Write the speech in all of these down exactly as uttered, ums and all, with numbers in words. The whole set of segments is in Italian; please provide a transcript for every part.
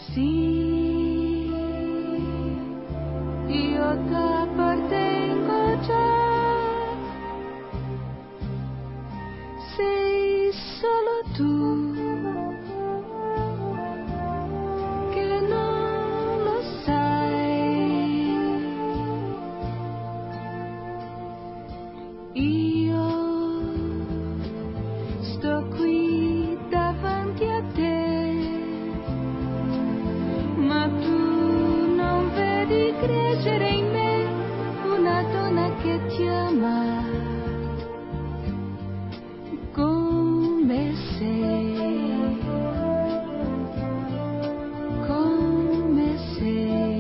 Sì, io t'appartengo già, sei solo tu che non lo sai. Io sto qui davanti a te, ma tu non vedi crescere in me una donna che ti ama come sei, come sei.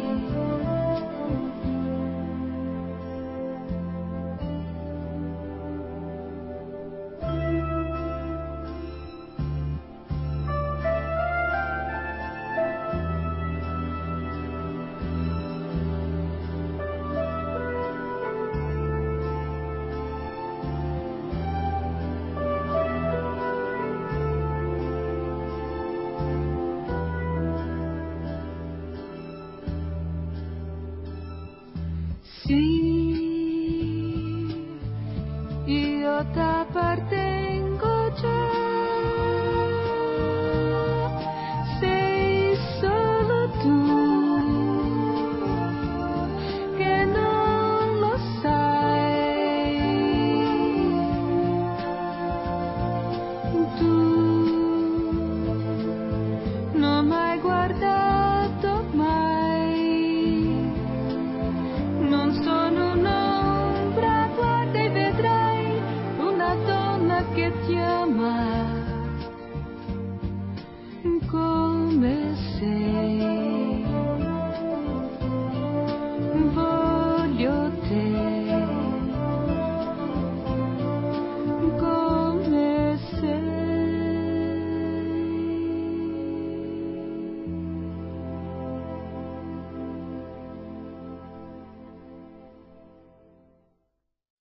Sì, io t'appartengo già, sei solo tu che non lo sai. Tu non mi hai guardato mai, non sono un'ombra, guarda e vedrai una donna che ti ama.